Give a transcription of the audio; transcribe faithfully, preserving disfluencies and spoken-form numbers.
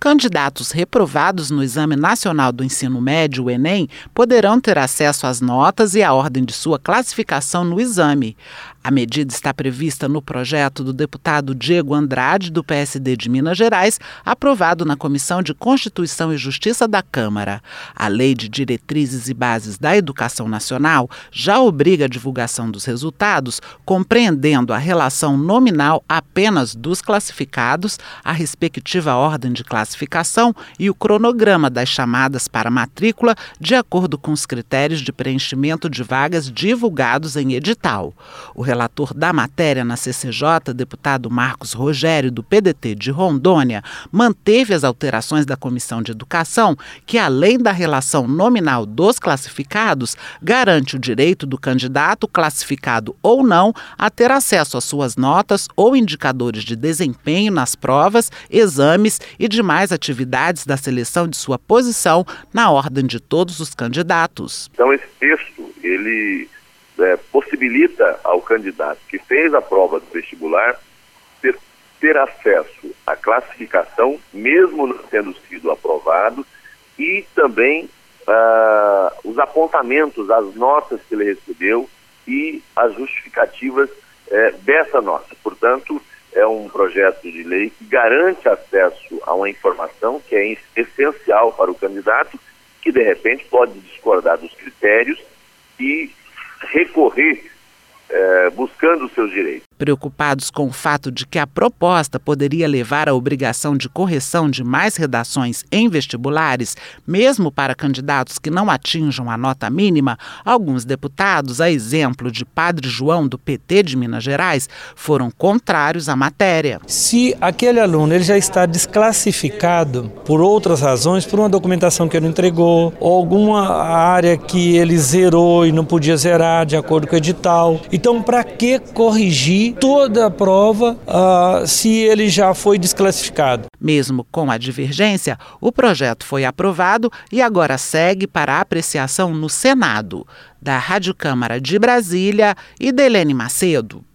Candidatos reprovados no Exame Nacional do Ensino Médio, o Enem, poderão ter acesso às notas e à ordem de sua classificação no exame. A medida está prevista no projeto do deputado Diego Andrade, do P S D de Minas Gerais, aprovado na Comissão de Constituição e Justiça da Câmara. A Lei de Diretrizes e Bases da Educação Nacional já obriga a divulgação dos resultados, compreendendo a relação nominal apenas dos classificados, a respectiva ordem de classificação e o cronograma das chamadas para matrícula, de acordo com os critérios de preenchimento de vagas divulgados em edital. O relator da matéria na C C J, deputado Marcos Rogério, do P D T de Rondônia, manteve as alterações da Comissão de Educação, que, além da relação nominal dos classificados, garante o direito do candidato, classificado ou não, a ter acesso às suas notas ou indicadores de desempenho nas provas, exames e demais atividades da seleção de sua posição na ordem de todos os candidatos. Então, esse texto, ele É, possibilita ao candidato que fez a prova do vestibular ter, ter acesso à classificação, mesmo não tendo sido aprovado, e também ah, os apontamentos, as notas que ele recebeu e as justificativas eh, dessa nota. Portanto, é um projeto de lei que garante acesso a uma informação que é essencial para o candidato, que de repente pode discordar dos critérios e recorrer eh, buscando os seus direitos. Preocupados com o fato de que a proposta poderia levar à obrigação de correção de mais redações em vestibulares, mesmo para candidatos que não atinjam a nota mínima, alguns deputados, a exemplo de Padre João, do P T de Minas Gerais, foram contrários à matéria. Se aquele aluno ele já está desclassificado por outras razões, por uma documentação que ele entregou, ou alguma área que ele zerou e não podia zerar de acordo com o edital, então para que corrigir toda a prova uh, se ele já foi desclassificado? Mesmo com a divergência, o projeto foi aprovado e agora segue para apreciação no Senado. Da Rádio Câmara de Brasília e Delene Macedo.